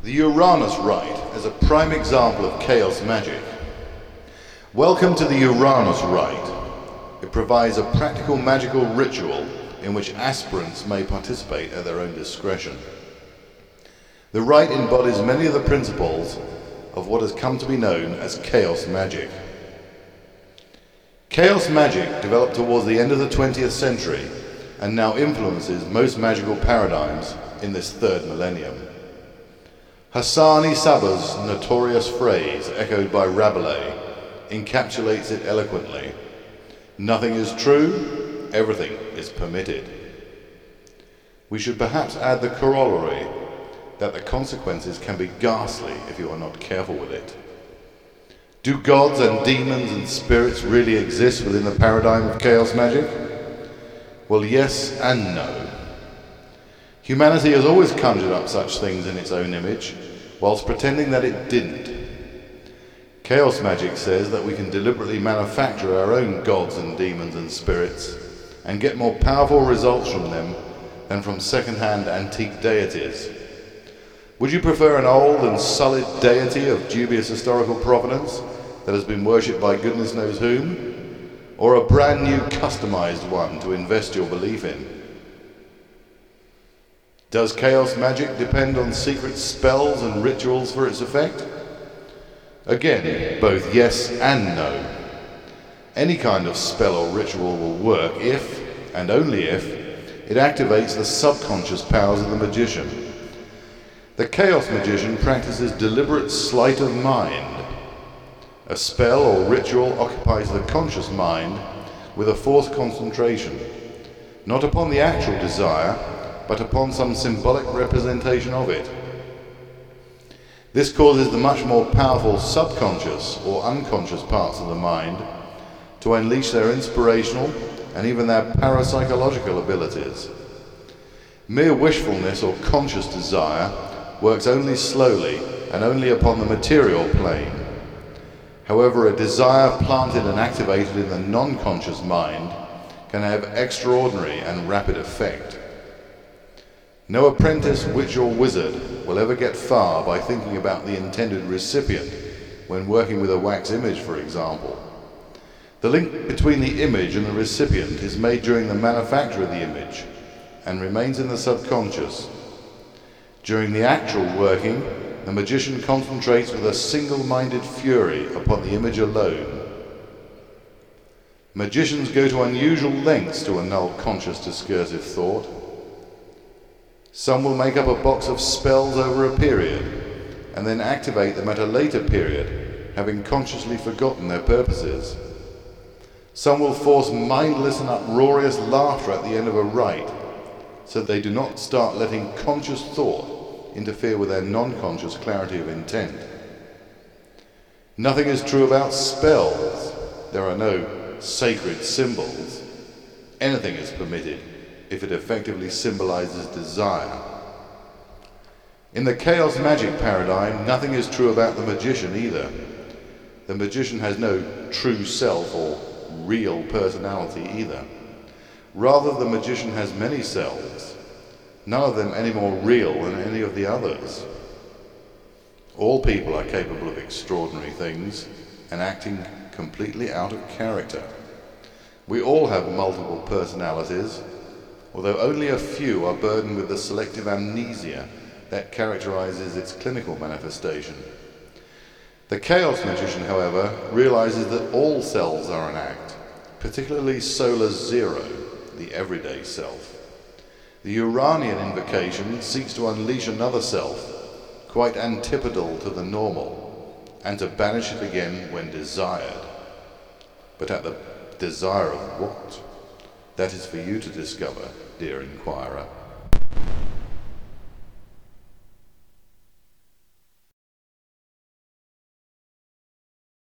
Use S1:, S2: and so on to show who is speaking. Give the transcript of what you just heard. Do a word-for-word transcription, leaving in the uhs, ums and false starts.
S1: The Uranus Rite is a prime example of chaos magic. Welcome to the Uranus Rite. It provides a practical magical ritual in which aspirants may participate at their own discretion. The rite embodies many of the principles of what has come to be known as chaos magic. Chaos magic developed towards the end of the twentieth century and now influences most magical paradigms in this third millennium. Hassan-i Sabbah's notorious phrase, echoed by Rabelais, encapsulates it eloquently. Nothing is true, everything is permitted. We should perhaps add the corollary that the consequences can be ghastly if you are not careful with it. Do gods and demons and spirits really exist within the paradigm of chaos magic? Well, yes and no. Humanity has always conjured up such things in its own image, whilst pretending that it didn't. Chaos magic says that we can deliberately manufacture our own gods and demons and spirits and get more powerful results from them than from second-hand antique deities. Would you prefer an old and solid deity of dubious historical provenance that has been worshipped by goodness knows whom, or a brand new customized one to invest your belief in? Does chaos magic depend on secret spells and rituals for its effect? Again, both yes and no. Any kind of spell or ritual will work if, and only if, it activates the subconscious powers of the magician. The chaos magician practices deliberate sleight of mind. A spell or ritual occupies the conscious mind with a forced concentration, not upon the actual desire, but upon some symbolic representation of it. This causes the much more powerful subconscious or unconscious parts of the mind to unleash their inspirational and even their parapsychological abilities. Mere wishfulness or conscious desire works only slowly and only upon the material plane. However, a desire planted and activated in the non-conscious mind can have extraordinary and rapid effect. No apprentice, witch or wizard will ever get far by thinking about the intended recipient when working with a wax image, for example. The link between the image and the recipient is made during the manufacture of the image and remains in the subconscious. During the actual working, the magician concentrates with a single-minded fury upon the image alone. Magicians go to unusual lengths to annul conscious discursive thought. Some will make up a box of spells over a period and then activate them at a later period, having consciously forgotten their purposes. Some will force mindless and uproarious laughter at the end of a rite, so they do not start letting conscious thought interfere with their non-conscious clarity of intent. Nothing is true about spells. There are no sacred symbols. Anything is permitted if it effectively symbolizes desire. In the chaos magic paradigm, nothing is true about the magician either. The magician has no true self or real personality either. Rather, the magician has many selves, none of them any more real than any of the others. All people are capable of extraordinary things and acting completely out of character. We all have multiple personalities, although only a few are burdened with the selective amnesia that characterizes its clinical manifestation. The chaos magician, however, realizes that all selves are an act, particularly Solar Zero, the everyday self. The Uranian invocation seeks to unleash another self, quite antipodal to the normal, and to banish it again when desired. But at the desire of what? That is for you to discover, dear inquirer.